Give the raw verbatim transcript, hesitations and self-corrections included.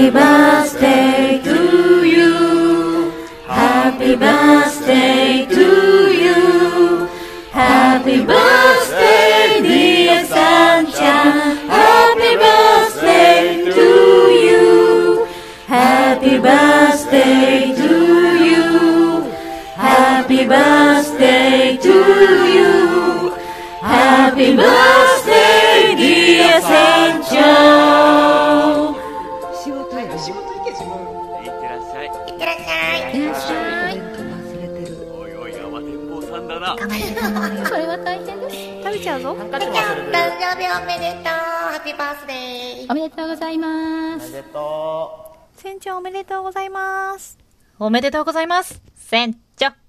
Happy birthday to you. Happy birthday to you. Happy birthday dear Sun-chan. Happy birthday to you. Happy birthday to you. Happy birthday to you. Happy birthday dear Sun-chan。仕事や仕事行け自分。いってらっしゃい。いってらっしゃい。いってらっしゃい。おいおい、泡天坊さんだな。これは大変です。食べちゃうぞ。ハンカチも忘れてる。誕生日おめでとう。ハッピーバースデー。おめでとうございます。おめでとう。船長おめでとうございます。 おめでとうございます。船長。